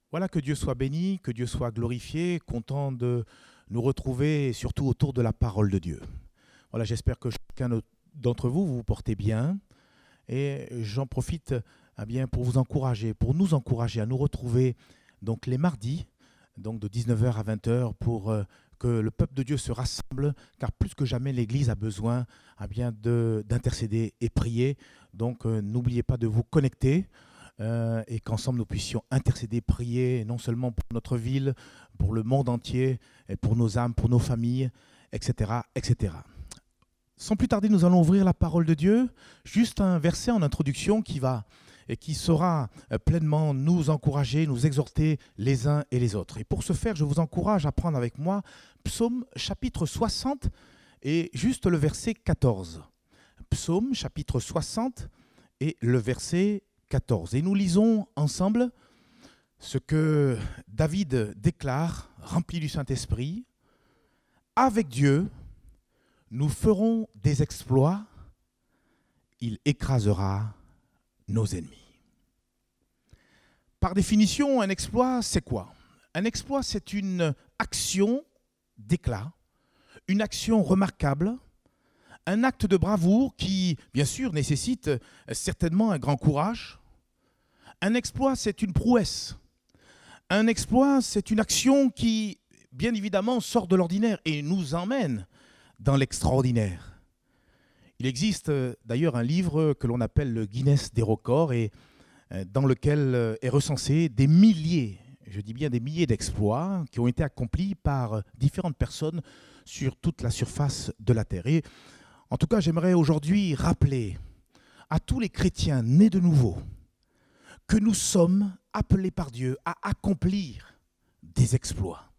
Voilà, que Dieu soit béni, que Dieu soit glorifié, content de nous retrouver surtout autour de la parole de Dieu. Voilà, j'espère que chacun d'entre vous, vous vous portez bien et j'en profite bien, pour vous encourager, pour nous encourager à nous retrouver donc les mardis, donc de 19h à 20h pour que le peuple de Dieu se rassemble, car plus que jamais l'Église a besoin bien d'intercéder et prier. Donc n'oubliez pas de vous connecter. Et qu'ensemble nous puissions intercéder, prier, non seulement pour notre ville, pour le monde entier, et pour nos âmes, pour nos familles, etc., etc. Sans plus tarder, nous allons ouvrir la parole de Dieu. Juste un verset en introduction qui saura pleinement nous encourager, nous exhorter les uns et les autres. Et pour ce faire, je vous encourage à prendre avec moi Psaume chapitre 60 et juste le verset 14. Psaume chapitre 60 et le verset 14. Et nous lisons ensemble ce que David déclare, rempli du Saint-Esprit. Avec Dieu, nous ferons des exploits, il écrasera nos ennemis. Par définition, un exploit, c'est quoi? Un exploit, c'est une action d'éclat, une action remarquable, un acte de bravoure qui, bien sûr, nécessite certainement un grand courage. Un exploit, c'est une prouesse. Un exploit, c'est une action qui, bien évidemment, sort de l'ordinaire et nous emmène dans l'extraordinaire. Il existe d'ailleurs un livre que l'on appelle le Guinness des records et dans lequel est recensé des milliers, je dis bien des milliers d'exploits qui ont été accomplis par différentes personnes sur toute la surface de la Terre. Et en tout cas, j'aimerais aujourd'hui rappeler à tous les chrétiens nés de nouveau que nous sommes appelés par Dieu à accomplir des exploits,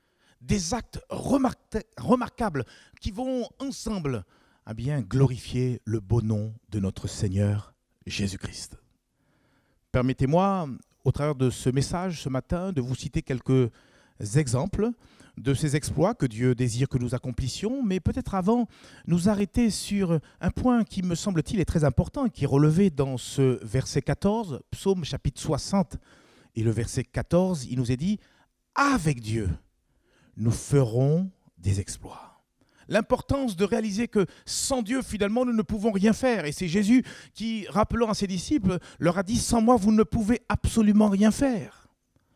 des actes remarquables qui vont ensemble bien glorifier le beau nom de notre Seigneur Jésus-Christ. Permettez-moi, au travers de ce message ce matin, de vous citer quelques exemples de ces exploits que Dieu désire que nous accomplissions, mais peut-être avant, nous arrêter sur un point qui, me semble-t-il, est très important, qui est relevé dans ce verset 14, Psaume chapitre 60, et le verset 14, il nous est dit « Avec Dieu, nous ferons des exploits ». L'importance de réaliser que sans Dieu, finalement, nous ne pouvons rien faire. Et c'est Jésus qui, rappelant à ses disciples, leur a dit « Sans moi, vous ne pouvez absolument rien faire ».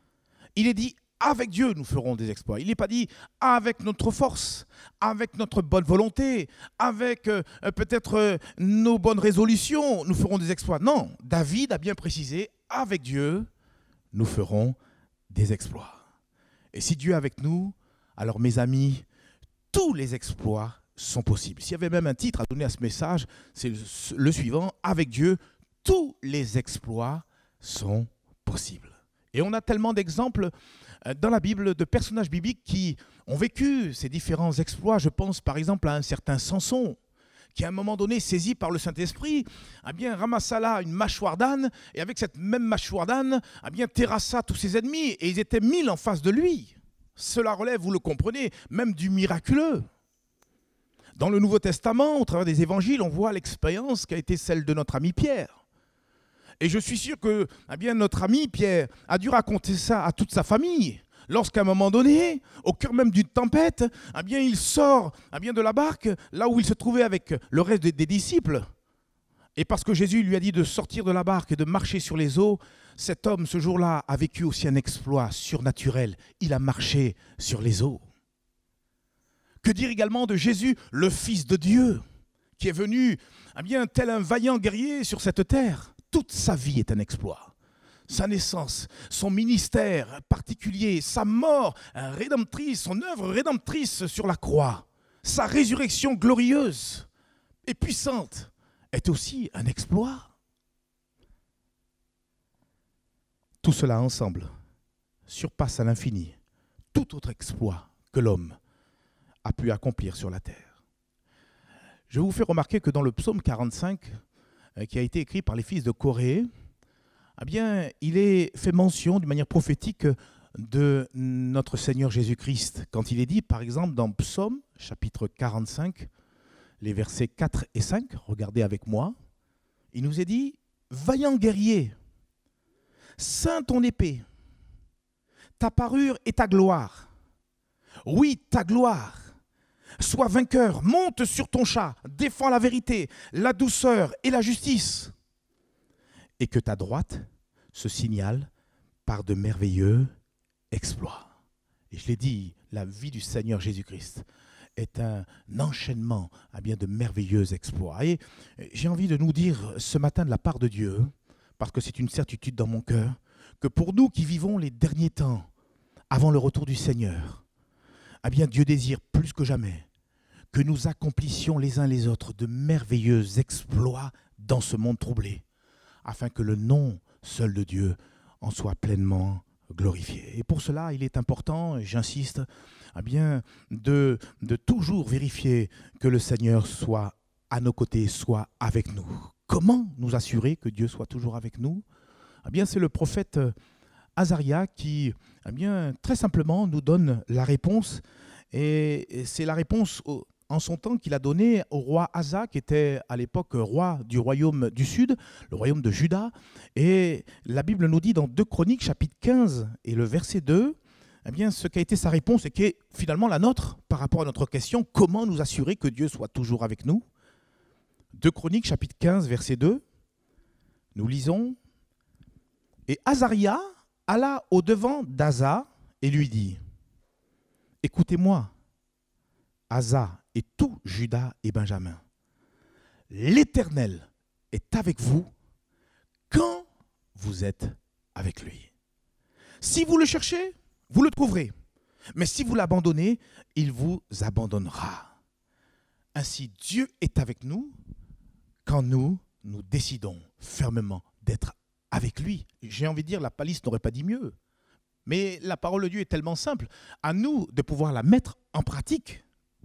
Il est dit avec Dieu, nous ferons des exploits. Il n'est pas dit avec notre force, avec notre bonne volonté, avec peut-être nos bonnes résolutions, nous ferons des exploits. Non, David a bien précisé, avec Dieu, nous ferons des exploits. Et si Dieu est avec nous, alors mes amis, tous les exploits sont possibles. S'il y avait même un titre à donner à ce message, c'est le suivant, avec Dieu, tous les exploits sont possibles. Et on a tellement d'exemples dans la Bible de personnages bibliques qui ont vécu ces différents exploits. Je pense par exemple à un certain Samson, qui à un moment donné, saisi par le Saint-Esprit, ramassa là une mâchoire d'âne, et avec cette même mâchoire d'âne, terrassa tous ses ennemis, et ils étaient 1000 en face de lui. Cela relève, vous le comprenez, même du miraculeux. Dans le Nouveau Testament, au travers des évangiles, on voit l'expérience qui a été celle de notre ami Pierre. Et je suis sûr que notre ami Pierre a dû raconter ça à toute sa famille. Lorsqu'à un moment donné, au cœur même d'une tempête, il sort de la barque, là où il se trouvait avec le reste des disciples. Et parce que Jésus lui a dit de sortir de la barque et de marcher sur les eaux, cet homme, ce jour-là, a vécu aussi un exploit surnaturel. Il a marché sur les eaux. Que dire également de Jésus, le Fils de Dieu, qui est venu tel un vaillant guerrier sur cette terre. Toute sa vie est un exploit. Sa naissance, son ministère particulier, sa mort rédemptrice, son œuvre rédemptrice sur la croix, sa résurrection glorieuse et puissante est aussi un exploit. Tout cela ensemble surpasse à l'infini tout autre exploit que l'homme a pu accomplir sur la terre. Je vous fais remarquer que dans le psaume 45, qui a été écrit par les fils de Corée, il est fait mention d'une manière prophétique de notre Seigneur Jésus-Christ. Quand il est dit, par exemple, dans Psaume, chapitre 45, les versets 4 et 5, regardez avec moi, il nous est dit « Vaillant guerrier, ceins ton épée, ta parure et ta gloire. Oui, ta gloire. Sois vainqueur, monte sur ton char, défends la vérité, la douceur et la justice. Et que ta droite se signale par de merveilleux exploits. Et je l'ai dit, la vie du Seigneur Jésus-Christ est un enchaînement de merveilleux exploits. Et j'ai envie de nous dire ce matin de la part de Dieu, parce que c'est une certitude dans mon cœur, que pour nous qui vivons les derniers temps, avant le retour du Seigneur, Dieu désire plus que jamais que nous accomplissions les uns les autres de merveilleux exploits dans ce monde troublé, afin que le nom seul de Dieu en soit pleinement glorifié. Et pour cela, il est important, et j'insiste, de toujours vérifier que le Seigneur soit à nos côtés, soit avec nous. Comment nous assurer que Dieu soit toujours avec nous ? C'est le prophète Azaria qui, très simplement, nous donne la réponse. Et c'est la réponse en son temps qu'il a donnée au roi Asa, qui était à l'époque roi du royaume du Sud, le royaume de Juda. Et la Bible nous dit dans 2 Chroniques, chapitre 15 et le verset 2, ce qu'a été sa réponse et qui est finalement la nôtre par rapport à notre question, comment nous assurer que Dieu soit toujours avec nous ? 2 Chroniques, chapitre 15, verset 2, nous lisons « Et Azaria alla au-devant d'Asa et lui dit, « Écoutez-moi, Asa et tout Juda et Benjamin, l'Éternel est avec vous quand vous êtes avec lui. Si vous le cherchez, vous le trouverez. Mais si vous l'abandonnez, il vous abandonnera. Ainsi, Dieu est avec nous quand nous décidons fermement d'être avec lui. » J'ai envie de dire, la palisse n'aurait pas dit mieux. Mais la parole de Dieu est tellement simple. À nous de pouvoir la mettre en pratique.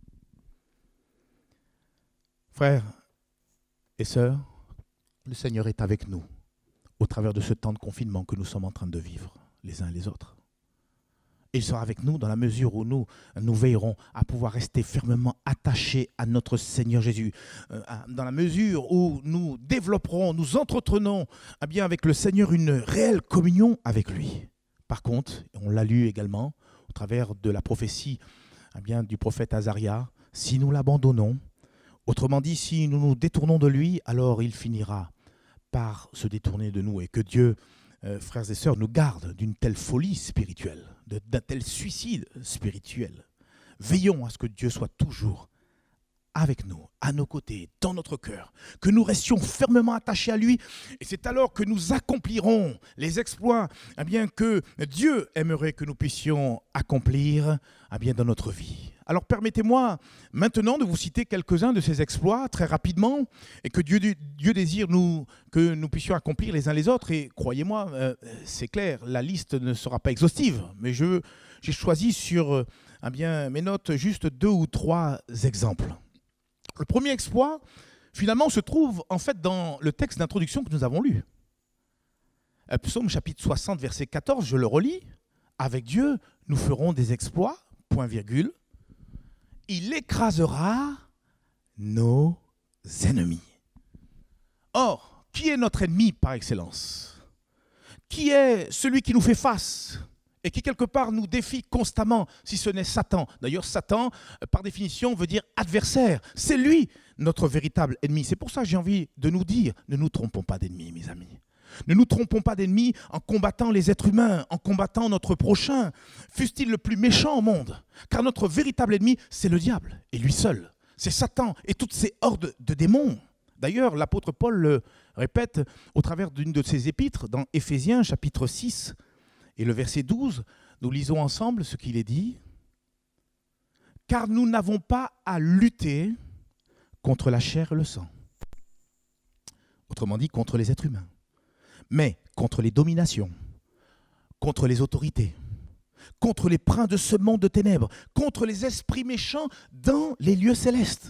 Frères et sœurs, le Seigneur est avec nous au travers de ce temps de confinement que nous sommes en train de vivre les uns et les autres. Il sera avec nous dans la mesure où nous veillerons à pouvoir rester fermement attachés à notre Seigneur Jésus. Dans la mesure où nous développerons, nous entretenons avec le Seigneur une réelle communion avec lui. Par contre, on l'a lu également au travers de la prophétie du prophète Azaria, si nous l'abandonnons, autrement dit, si nous nous détournons de lui, alors il finira par se détourner de nous. Et que Dieu, frères et sœurs, nous garde d'une telle folie spirituelle, d'un tel suicide spirituel. Veillons à ce que Dieu soit toujours avec nous, à nos côtés, dans notre cœur, que nous restions fermement attachés à lui. Et c'est alors que nous accomplirons les exploits que Dieu aimerait que nous puissions accomplir dans notre vie. Alors permettez-moi maintenant de vous citer quelques-uns de ces exploits très rapidement et que Dieu désire que nous puissions accomplir les uns les autres. Et croyez-moi, c'est clair, la liste ne sera pas exhaustive, mais j'ai choisi sur mes notes juste 2 ou 3 exemples. Le premier exploit, finalement, se trouve en fait dans le texte d'introduction que nous avons lu. Psaume chapitre 60, verset 14, je le relis. « Avec Dieu, nous ferons des exploits, point virgule. Il écrasera nos ennemis. » Or, qui est notre ennemi par excellence ? Qui est celui qui nous fait face ? Et qui, quelque part, nous défie constamment, si ce n'est Satan. D'ailleurs, Satan, par définition, veut dire adversaire. C'est lui, notre véritable ennemi. C'est pour ça que j'ai envie de nous dire, ne nous trompons pas d'ennemis, mes amis. Ne nous trompons pas d'ennemis en combattant les êtres humains, en combattant notre prochain, fût-il le plus méchant au monde. Car notre véritable ennemi, c'est le diable, et lui seul. C'est Satan et toutes ses hordes de démons. D'ailleurs, l'apôtre Paul le répète au travers d'une de ses épîtres, dans Éphésiens, chapitre 6, et le verset 12, nous lisons ensemble ce qu'il est dit. « Car nous n'avons pas à lutter contre la chair et le sang. » Autrement dit, contre les êtres humains. Mais contre les dominations, contre les autorités, contre les princes de ce monde de ténèbres, contre les esprits méchants dans les lieux célestes.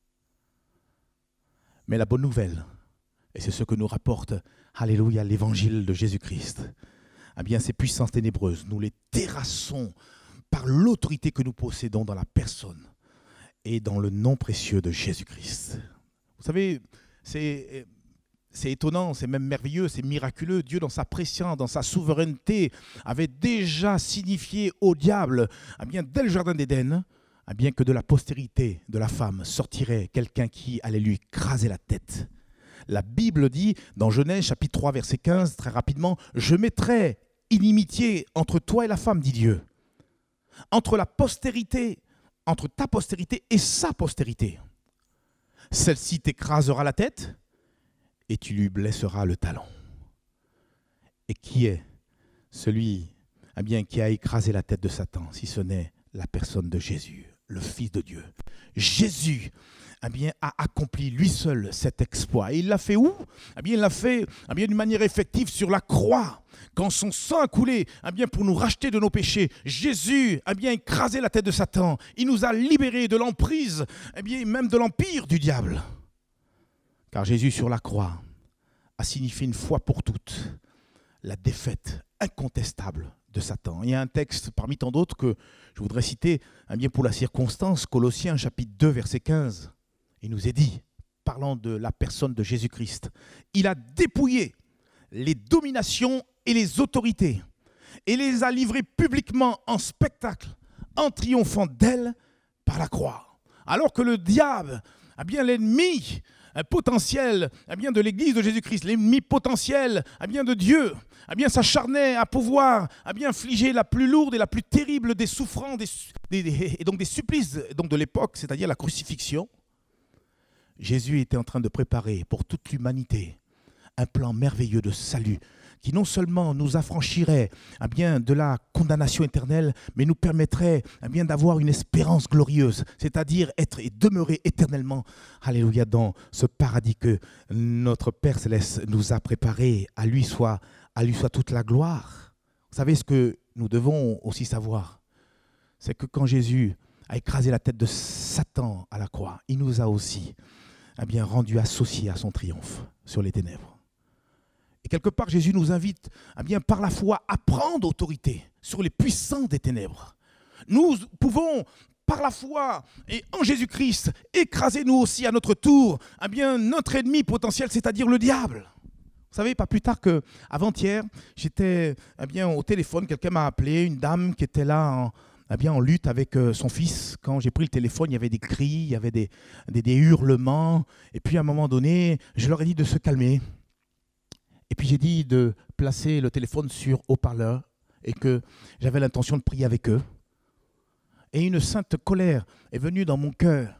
Mais la bonne nouvelle, et c'est ce que nous rapporte, alléluia, l'évangile de Jésus-Christ, ces puissances ténébreuses, nous les terrassons par l'autorité que nous possédons dans la personne et dans le nom précieux de Jésus-Christ. Vous savez, c'est c'est étonnant, c'est même merveilleux, c'est miraculeux. Dieu, dans sa préscience, dans sa souveraineté, avait déjà signifié au diable, dès le jardin d'Éden, que de la postérité de la femme sortirait quelqu'un qui allait lui écraser la tête. La Bible dit, dans Genèse chapitre 3, verset 15, très rapidement, « Je mettrai inimitié entre toi et la femme, dit Dieu, entre ta postérité et sa postérité. Celle-ci t'écrasera la tête, et tu lui blesseras le talon. » Et qui est celui qui a écrasé la tête de Satan, si ce n'est la personne de Jésus, le Fils de Dieu. Jésus a accompli lui seul cet exploit. Et il l'a fait où? Il l'a fait d'une manière effective sur la croix. Quand son sang a coulé pour nous racheter de nos péchés, Jésus a écrasé la tête de Satan. Il nous a libérés de l'emprise, même de l'empire du diable. Car Jésus sur la croix a signifié une fois pour toutes la défaite incontestable de Satan. Il y a un texte parmi tant d'autres que je voudrais citer pour la circonstance, Colossiens chapitre 2 verset 15. Il nous est dit, parlant de la personne de Jésus-Christ, il a dépouillé les dominations et les autorités et les a livrées publiquement en spectacle, en triomphant d'elles par la croix. Alors que le diable, l'ennemi potentiel de l'Église de Jésus-Christ, l'ennemi potentiel de Dieu, s'acharnait à pouvoir infliger la plus lourde et la plus terrible des souffrances et donc des supplices de l'époque, c'est-à-dire la crucifixion. Jésus était en train de préparer pour toute l'humanité un plan merveilleux de salut qui non seulement nous affranchirait de la condamnation éternelle, mais nous permettrait d'avoir une espérance glorieuse, c'est-à-dire être et demeurer éternellement, alléluia, dans ce paradis que notre Père Céleste nous a préparé. À lui soit toute la gloire. Vous savez ce que nous devons aussi savoir, c'est que quand Jésus a écrasé la tête de Satan à la croix, il nous a aussi rendu associés à son triomphe sur les ténèbres. Et quelque part, Jésus nous invite par la foi à prendre autorité sur les puissants des ténèbres. Nous pouvons, par la foi et en Jésus-Christ, écraser nous aussi à notre tour notre ennemi potentiel, c'est-à-dire le diable. Vous savez, pas plus tard qu'avant-hier, j'étais au téléphone, quelqu'un m'a appelé, une dame qui était là en lutte avec son fils. Quand j'ai pris le téléphone, il y avait des cris, il y avait des hurlements. Et puis à un moment donné, je leur ai dit de se calmer. Et puis j'ai dit de placer le téléphone sur haut-parleur et que j'avais l'intention de prier avec eux. Et une sainte colère est venue dans mon cœur.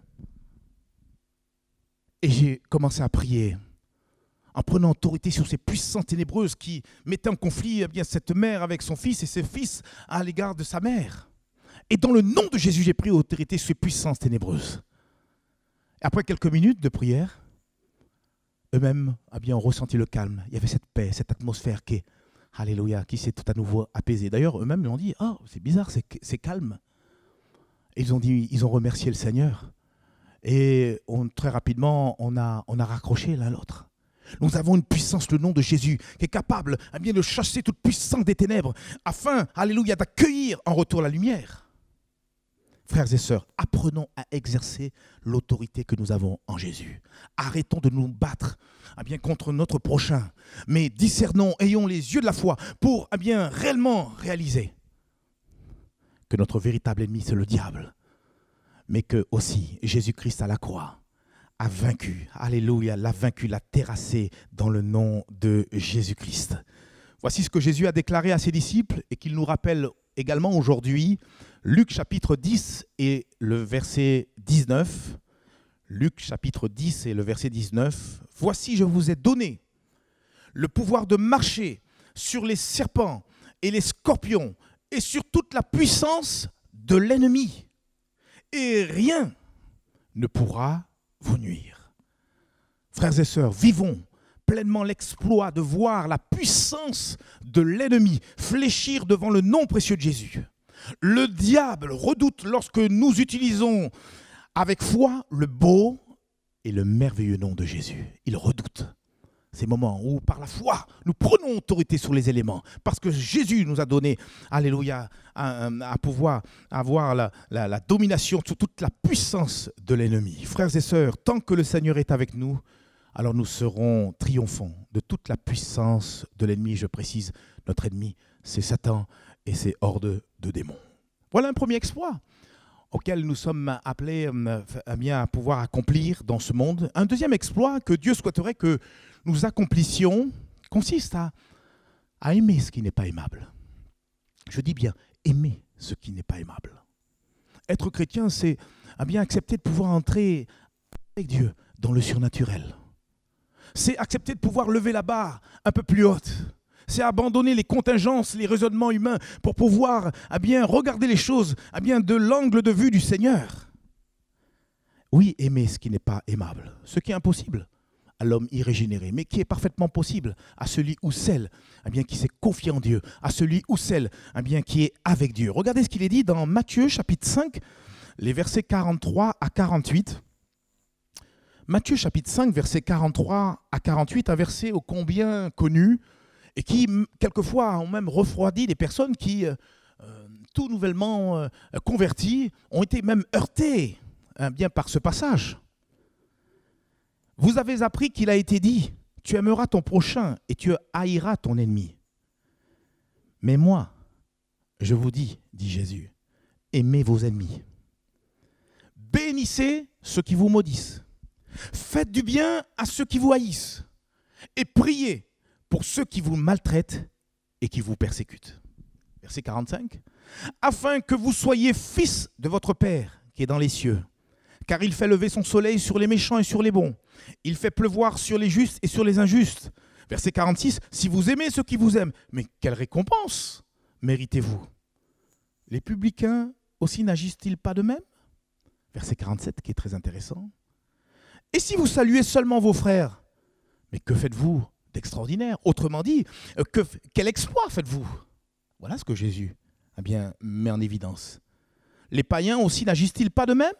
Et j'ai commencé à prier en prenant autorité sur ces puissances ténébreuses qui mettaient en conflit cette mère avec son fils et ses fils à l'égard de sa mère. Et dans le nom de Jésus, j'ai pris autorité sur ces puissances ténébreuses. Après quelques minutes de prière, eux-mêmes ont ressenti le calme. Il y avait cette paix, cette atmosphère qui s'est tout à nouveau apaisée. D'ailleurs, eux-mêmes m'ont dit, oh, c'est bizarre, c'est calme. Et ils ont remercié le Seigneur. Et très rapidement, on a raccroché l'un l'autre. Nous avons une puissance, le nom de Jésus, qui est capable de chasser toute puissance des ténèbres, afin, alléluia, d'accueillir en retour la lumière. Frères et sœurs, apprenons à exercer l'autorité que nous avons en Jésus. Arrêtons de nous battre contre notre prochain, mais discernons, ayons les yeux de la foi pour réellement réaliser que notre véritable ennemi, c'est le diable, mais que aussi Jésus-Christ à la croix a vaincu, alléluia, l'a vaincu, l'a terrassé dans le nom de Jésus-Christ. Voici ce que Jésus a déclaré à ses disciples et qu'il nous rappelle également aujourd'hui. Luc chapitre 10 et le verset 19. Luc chapitre 10 et le verset 19. « Voici, je vous ai donné le pouvoir de marcher sur les serpents et les scorpions et sur toute la puissance de l'ennemi. Et rien ne pourra vous nuire. » Frères et sœurs, vivons pleinement l'exploit de voir la puissance de l'ennemi fléchir devant le nom précieux de Jésus. Le diable redoute lorsque nous utilisons avec foi le beau et le merveilleux nom de Jésus. Il redoute ces moments où par la foi nous prenons autorité sur les éléments parce que Jésus nous a donné, alléluia, à pouvoir avoir la domination sur toute la puissance de l'ennemi. Frères et sœurs, tant que le Seigneur est avec nous, alors nous serons triomphants de toute la puissance de l'ennemi. Je précise, notre ennemi, c'est Satan et ses hordes de démons. Voilà un premier exploit auquel nous sommes appelés à pouvoir accomplir dans ce monde. Un deuxième exploit que Dieu souhaiterait que nous accomplissions consiste à aimer ce qui n'est pas aimable. Je dis bien aimer ce qui n'est pas aimable. Être chrétien, c'est accepter de pouvoir entrer avec Dieu dans le surnaturel. C'est accepter de pouvoir lever la barre un peu plus haute. C'est abandonner les contingences, les raisonnements humains pour pouvoir regarder les choses de l'angle de vue du Seigneur. Oui, aimer ce qui n'est pas aimable, ce qui est impossible à l'homme irrégénéré, mais qui est parfaitement possible à celui ou celle qui s'est confié en Dieu, à celui ou celle qui est avec Dieu. Regardez ce qu'il est dit dans Matthieu chapitre 5, les versets 43 à 48. Matthieu chapitre 5, versets 43 à 48, un verset ô combien connu, et qui, quelquefois, ont même refroidi des personnes qui, tout nouvellement converties, ont été même heurtées par ce passage. Vous avez appris qu'il a été dit, tu aimeras ton prochain et tu haïras ton ennemi. Mais moi, je vous dis, dit Jésus, aimez vos ennemis. Bénissez ceux qui vous maudissent. Faites du bien à ceux qui vous haïssent. Et priez pour ceux qui vous maltraitent et qui vous persécutent. Verset 45. Afin que vous soyez fils de votre Père qui est dans les cieux. Car il fait lever son soleil sur les méchants et sur les bons. Il fait pleuvoir sur les justes et sur les injustes. Verset 46. Si vous aimez ceux qui vous aiment, mais quelle récompense méritez-vous? Les publicains aussi n'agissent-ils pas de même? Verset 47 qui est très intéressant. Et si vous saluez seulement vos frères, mais que faites-vous d'extraordinaire? Autrement dit, quel exploit faites-vous? Voilà ce que Jésus met en évidence. Les païens aussi n'agissent-ils pas de même?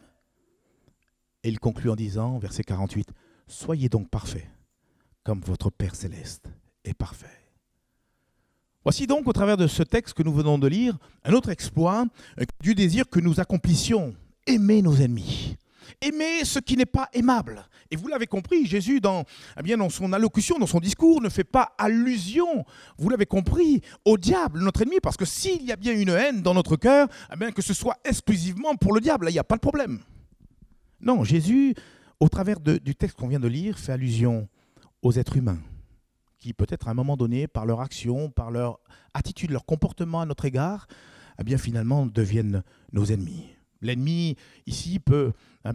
Et il conclut en disant, verset 48, « Soyez donc parfaits, comme votre Père céleste est parfait. » Voici donc, au travers de ce texte que nous venons de lire, un autre exploit du désir que nous accomplissions. Aimer nos ennemis. Aimer ce qui n'est pas aimable. Et vous l'avez compris, Jésus, dans son allocution, dans son discours, ne fait pas allusion, vous l'avez compris, au diable, notre ennemi, parce que s'il y a bien une haine dans notre cœur, que ce soit exclusivement pour le diable, là, il n'y a pas de problème. Non, Jésus, au travers du texte qu'on vient de lire, fait allusion aux êtres humains, qui peut-être à un moment donné, par leur action, par leur attitude, leur comportement à notre égard, finalement deviennent nos ennemis. L'ennemi, ici, peut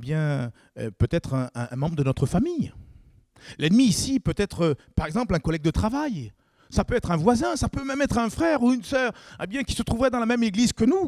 être un membre de notre famille. L'ennemi, ici, peut être, par exemple, un collègue de travail. Ça peut être un voisin, ça peut même être un frère ou une sœur qui se trouverait dans la même église que nous.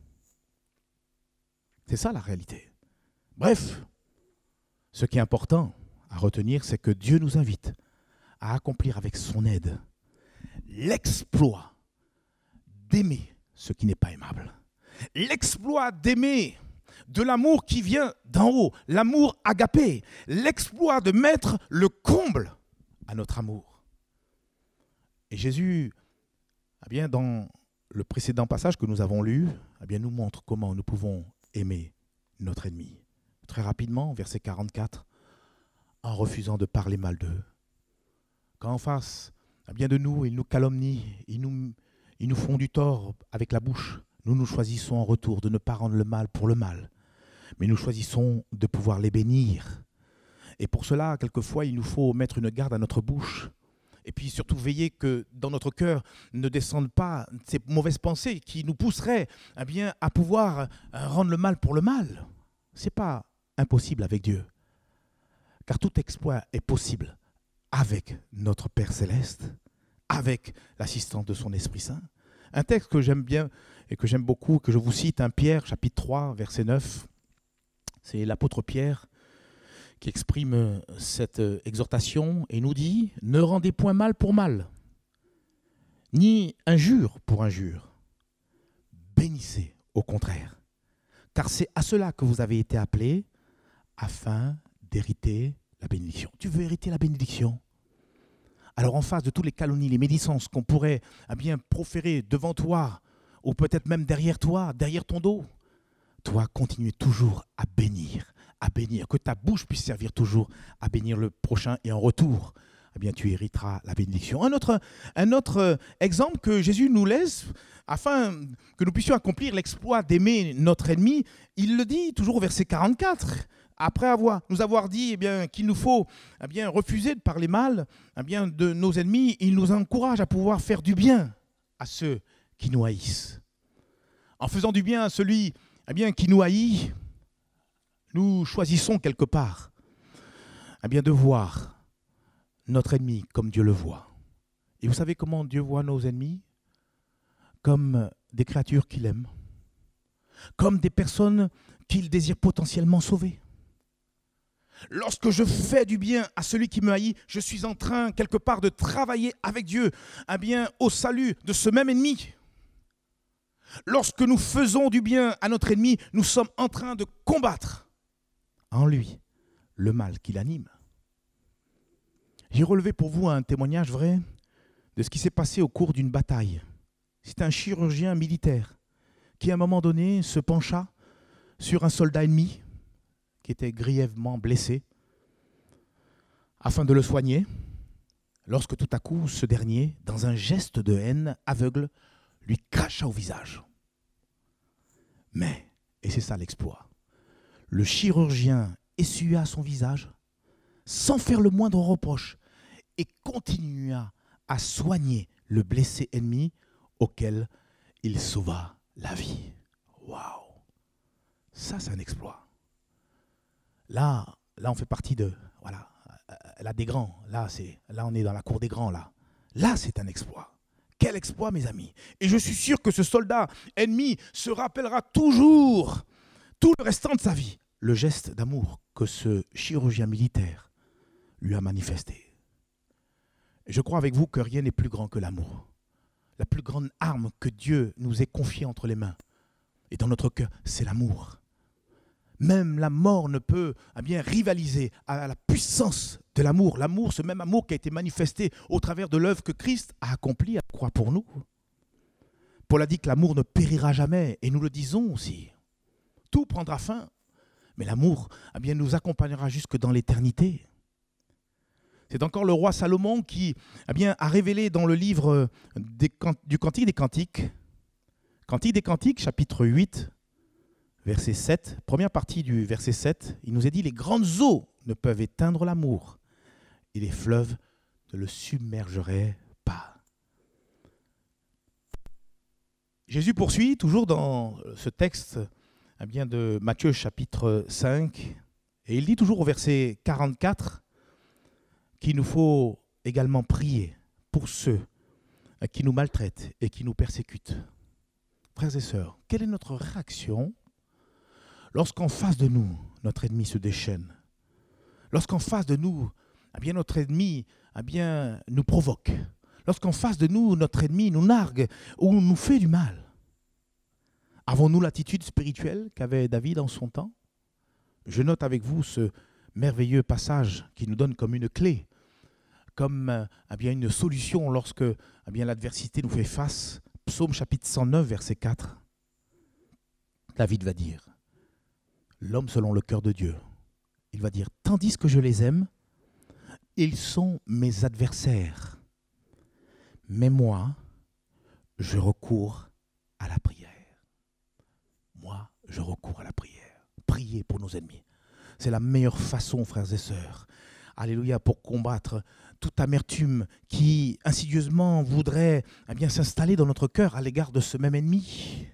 C'est ça la réalité. Bref, ce qui est important à retenir, c'est que Dieu nous invite à accomplir avec son aide l'exploit d'aimer ce qui n'est pas aimable. L'exploit d'aimer de l'amour qui vient d'en haut, l'amour agapé, l'exploit de mettre le comble à notre amour. Et Jésus, dans le précédent passage que nous avons lu, nous montre comment nous pouvons aimer notre ennemi. Très rapidement, verset 44, en refusant de parler mal d'eux. Quand en face de nous, ils nous calomnient, ils nous font du tort avec la bouche, nous choisissons en retour de ne pas rendre le mal pour le mal, mais nous choisissons de pouvoir les bénir. Et pour cela, quelquefois, il nous faut mettre une garde à notre bouche. Et puis surtout veiller que dans notre cœur ne descendent pas ces mauvaises pensées qui nous pousseraient à pouvoir rendre le mal pour le mal. Ce n'est pas impossible avec Dieu. Car tout exploit est possible avec notre Père Céleste, avec l'assistance de son Esprit Saint. Un texte que j'aime bien et que j'aime beaucoup, que je vous cite, 1 Pierre, chapitre 3, verset 9. C'est l'apôtre Pierre qui exprime cette exhortation et nous dit « Ne rendez point mal pour mal, ni injure pour injure. Bénissez au contraire, car c'est à cela que vous avez été appelés, afin d'hériter la bénédiction. » Tu veux hériter la bénédiction? Alors en face de toutes les calomnies, les médisances qu'on pourrait proférer devant toi, ou peut-être même derrière toi, derrière ton dos, toi, continue toujours à bénir, à bénir, que ta bouche puisse servir toujours à bénir le prochain et en retour, eh bien, tu hériteras la bénédiction. Un autre exemple que Jésus nous laisse, afin que nous puissions accomplir l'exploit d'aimer notre ennemi, il le dit toujours au verset 44. Après nous avoir dit eh bien, qu'il nous faut eh bien, refuser de parler mal eh bien, de nos ennemis, il nous encourage à pouvoir faire du bien à ceux qui nous haïssent. En faisant du bien à celui eh bien, qui nous haït, nous choisissons quelque part eh bien, de voir notre ennemi comme Dieu le voit. Et vous savez comment Dieu voit nos ennemis? Comme des créatures qu'il aime, comme des personnes qu'il désire potentiellement sauver. Lorsque je fais du bien à celui qui me haït, je suis en train quelque part de travailler avec Dieu eh bien, au salut de ce même ennemi. Lorsque nous faisons du bien à notre ennemi, nous sommes en train de combattre en lui le mal qui l'anime. J'ai relevé pour vous un témoignage vrai de ce qui s'est passé au cours d'une bataille. C'est un chirurgien militaire qui, à un moment donné, se pencha sur un soldat ennemi qui était grièvement blessé afin de le soigner, lorsque tout à coup, ce dernier, dans un geste de haine aveugle, lui cracha au visage. Mais, et c'est ça l'exploit, le chirurgien essuya son visage sans faire le moindre reproche et continua à soigner le blessé ennemi auquel il sauva la vie. Waouh! Ça, c'est un exploit. Là, on fait partie de, voilà, là des grands. Là, on est dans la cour des grands, là. Là, c'est un exploit. Quel exploit, mes amis! Et je suis sûr que ce soldat ennemi se rappellera toujours, tout le restant de sa vie, le geste d'amour que ce chirurgien militaire lui a manifesté. Et je crois avec vous que rien n'est plus grand que l'amour. La plus grande arme que Dieu nous ait confiée entre les mains et dans notre cœur, c'est l'amour. Même la mort ne peut bien rivaliser à la puissance de l'amour. L'amour, ce même amour qui a été manifesté au travers de l'œuvre que Christ a accomplie à la croix pour nous. Paul a dit que l'amour ne périra jamais, et nous le disons aussi. Tout prendra fin, mais l'amour bien, nous accompagnera jusque dans l'éternité. C'est encore le roi Salomon qui bien, a révélé dans le livre du Cantique des Cantiques, Cantique des Cantiques, chapitre 8, verset 7, première partie du verset 7, il nous est dit « Les grandes eaux ne peuvent éteindre l'amour, et les fleuves ne le submergeraient pas. » Jésus poursuit, toujours dans ce texte bien, de Matthieu chapitre 5, et il dit toujours au verset 44 qu'il nous faut également prier pour ceux qui nous maltraitent et qui nous persécutent. Frères et sœurs, quelle est notre réaction lorsqu'en face de nous, notre ennemi se déchaîne? Lorsqu'en face de nous, eh bien, notre ennemi nous provoque? Lorsqu'en face de nous, notre ennemi nous nargue ou nous fait du mal? Avons-nous l'attitude spirituelle qu'avait David en son temps? Je note avec vous ce merveilleux passage qui nous donne comme une clé, comme une solution lorsque l'adversité nous fait face. Psaume chapitre 109, verset 4. David va dire, l'homme selon le cœur de Dieu, il va dire, tandis que je les aime, ils sont mes adversaires. Mais moi, je recours à la prière. Moi, je recours à la prière. Prier pour nos ennemis. C'est la meilleure façon, frères et sœurs, alléluia, pour combattre toute amertume qui insidieusement voudrait s'installer dans notre cœur à l'égard de ce même ennemi.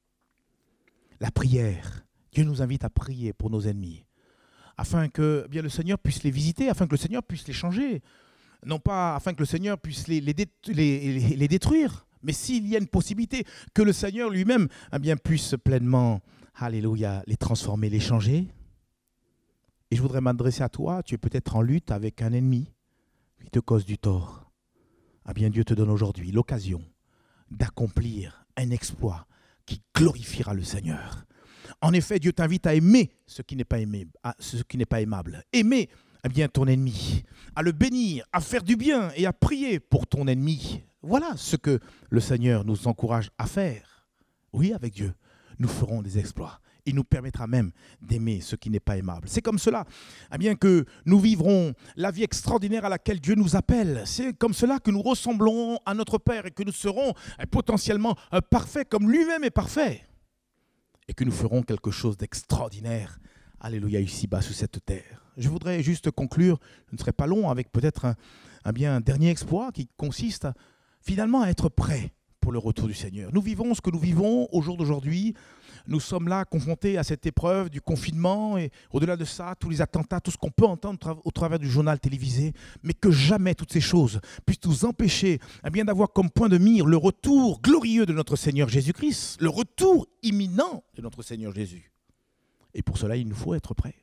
La prière. Dieu nous invite à prier pour nos ennemis, afin que le Seigneur puisse les visiter, afin que le Seigneur puisse les changer. Non pas afin que le Seigneur puisse les détruire, mais s'il y a une possibilité que le Seigneur lui-même puisse pleinement, alléluia, les transformer, les changer. Et je voudrais m'adresser à toi, tu es peut-être en lutte avec un ennemi qui te cause du tort. Dieu te donne aujourd'hui l'occasion d'accomplir un exploit qui glorifiera le Seigneur. En effet, Dieu t'invite à aimer ce qui n'est pas aimable. Aimer ton ennemi, à le bénir, à faire du bien et à prier pour ton ennemi. Voilà ce que le Seigneur nous encourage à faire. Oui, avec Dieu, nous ferons des exploits Il nous permettra même d'aimer ce qui n'est pas aimable. C'est comme cela que nous vivrons la vie extraordinaire à laquelle Dieu nous appelle. C'est comme cela que nous ressemblerons à notre Père et que nous serons potentiellement parfaits comme lui-même est parfait. Et que nous ferons quelque chose d'extraordinaire, alléluia, ici-bas sur cette terre. Je voudrais juste conclure, je ne serai pas long, avec peut-être un dernier exploit qui consiste finalement à être prêt pour le retour du Seigneur. Nous vivons ce que nous vivons au jour d'aujourd'hui. Nous sommes là confrontés à cette épreuve du confinement et au-delà de ça, tous les attentats, tout ce qu'on peut entendre au travers du journal télévisé, mais que jamais toutes ces choses puissent nous empêcher d'avoir comme point de mire le retour glorieux de notre Seigneur Jésus-Christ, le retour imminent de notre Seigneur Jésus. Et pour cela, il nous faut être prêts.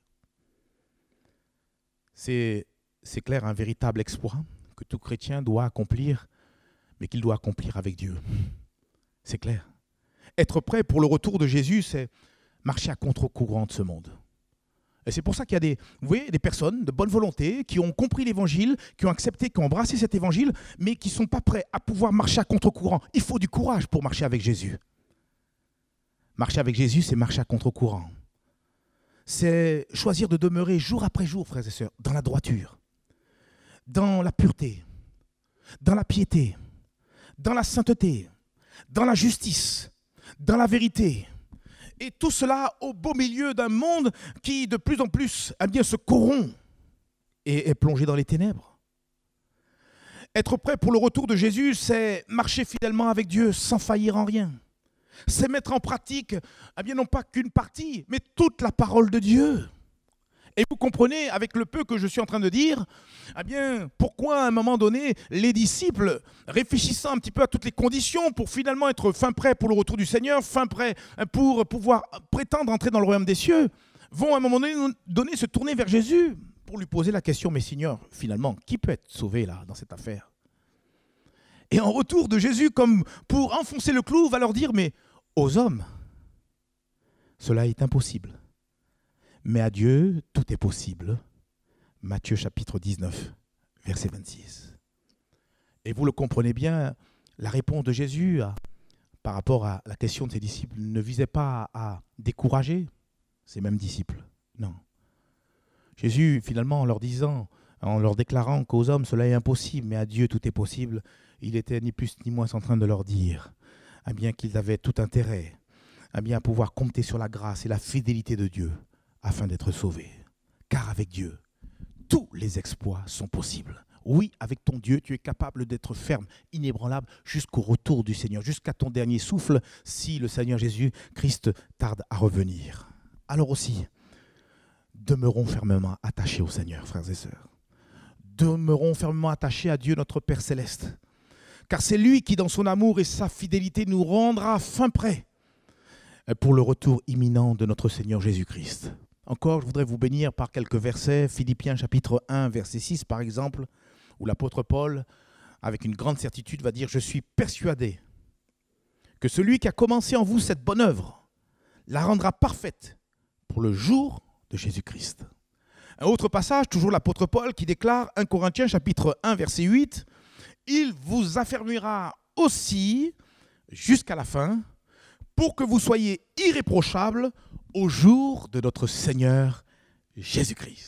C'est clair, un véritable exploit que tout chrétien doit accomplir, mais qu'il doit accomplir avec Dieu. C'est clair. Être prêt pour le retour de Jésus, c'est marcher à contre-courant de ce monde. Et c'est pour ça qu'il y a des personnes de bonne volonté qui ont compris l'évangile, qui ont accepté, qui ont embrassé cet évangile, mais qui ne sont pas prêts à pouvoir marcher à contre-courant. Il faut du courage pour marcher avec Jésus. Marcher avec Jésus, c'est marcher à contre-courant. C'est choisir de demeurer jour après jour, frères et sœurs, dans la droiture, dans la pureté, dans la piété, dans la sainteté, dans la justice, dans la vérité. Et tout cela au beau milieu d'un monde qui de plus en plus se corrompt et est plongé dans les ténèbres. Être prêt pour le retour de Jésus, c'est marcher fidèlement avec Dieu sans faillir en rien. C'est mettre en pratique, non pas qu'une partie, mais toute la parole de Dieu. Et vous comprenez, avec le peu que je suis en train de dire, pourquoi à un moment donné, les disciples, réfléchissant un petit peu à toutes les conditions pour finalement être fin prêts pour le retour du Seigneur, fin prêts pour pouvoir prétendre entrer dans le royaume des cieux, vont à un moment donné se tourner vers Jésus pour lui poser la question, mais Seigneur, finalement, qui peut être sauvé là, dans cette affaire ? Et en retour de Jésus, comme pour enfoncer le clou, va leur dire, mais aux hommes, cela est impossible. Mais à Dieu, tout est possible. Matthieu chapitre 19, verset 26. Et vous le comprenez bien, la réponse de Jésus par rapport à la question de ses disciples ne visait pas à décourager ces mêmes disciples. Non. Jésus, finalement, en leur déclarant qu'aux hommes cela est impossible, mais à Dieu tout est possible, il était ni plus ni moins en train de leur dire qu'ils avaient tout intérêt à pouvoir compter sur la grâce et la fidélité de Dieu afin d'être sauvés. Car avec Dieu, tous les exploits sont possibles. Oui, avec ton Dieu, tu es capable d'être ferme, inébranlable, jusqu'au retour du Seigneur, jusqu'à ton dernier souffle, si le Seigneur Jésus-Christ tarde à revenir. Alors aussi, demeurons fermement attachés au Seigneur, frères et sœurs. Demeurons fermement attachés à Dieu, notre Père céleste. Car c'est lui qui, dans son amour et sa fidélité, nous rendra fin prêts pour le retour imminent de notre Seigneur Jésus-Christ. Encore, je voudrais vous bénir par quelques versets. Philippiens chapitre 1, verset 6 par exemple, où l'apôtre Paul, avec une grande certitude, va dire « Je suis persuadé que celui qui a commencé en vous cette bonne œuvre la rendra parfaite pour le jour de Jésus-Christ. » Un autre passage, toujours l'apôtre Paul, qui déclare 1 Corinthiens chapitre 1, verset 8 « Il vous affermira aussi jusqu'à la fin pour que vous soyez irréprochables au jour de notre Seigneur Jésus-Christ. »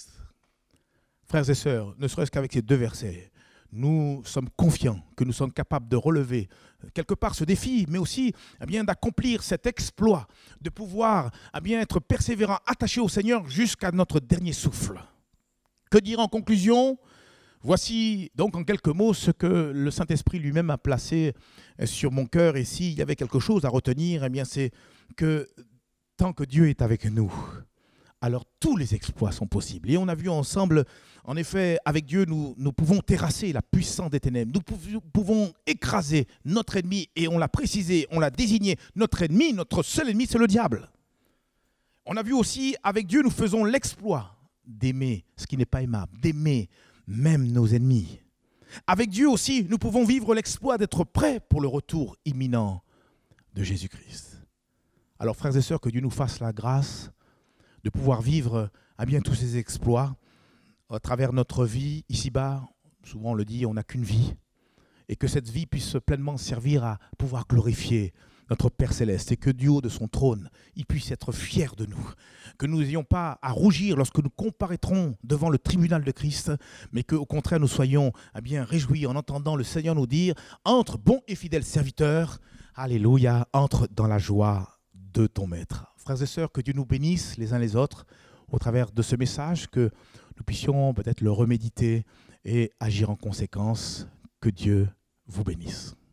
Frères et sœurs, ne serait-ce qu'avec ces deux versets, nous sommes confiants que nous sommes capables de relever quelque part ce défi, mais aussi d'accomplir cet exploit, de pouvoir être persévérant, attaché au Seigneur jusqu'à notre dernier souffle. Que dire en conclusion ? Voici donc en quelques mots ce que le Saint-Esprit lui-même a placé sur mon cœur. Et s'il y avait quelque chose à retenir, c'est que tant que Dieu est avec nous, alors tous les exploits sont possibles. Et on a vu ensemble, en effet, avec Dieu, nous pouvons terrasser la puissance des ténèbres. Nous pouvons écraser notre ennemi. Et on l'a précisé, on l'a désigné. Notre ennemi, notre seul ennemi, c'est le diable. On a vu aussi, avec Dieu, nous faisons l'exploit d'aimer ce qui n'est pas aimable, d'aimer même nos ennemis. Avec Dieu aussi, nous pouvons vivre l'exploit d'être prêts pour le retour imminent de Jésus-Christ. Alors, frères et sœurs, que Dieu nous fasse la grâce de pouvoir vivre tous ces exploits à travers notre vie ici-bas. Souvent on le dit, on n'a qu'une vie. Et que cette vie puisse pleinement servir à pouvoir glorifier notre Père Céleste, et que du haut de son trône, il puisse être fier de nous. Que nous n'ayons pas à rougir lorsque nous comparaîtrons devant le tribunal de Christ, mais qu'au contraire nous soyons bien réjouis en entendant le Seigneur nous dire « Entre, bon et fidèle serviteur, alléluia, entre dans la joie de ton Maître ». Frères et sœurs, que Dieu nous bénisse les uns les autres au travers de ce message, que nous puissions peut-être le reméditer et agir en conséquence. Que Dieu vous bénisse.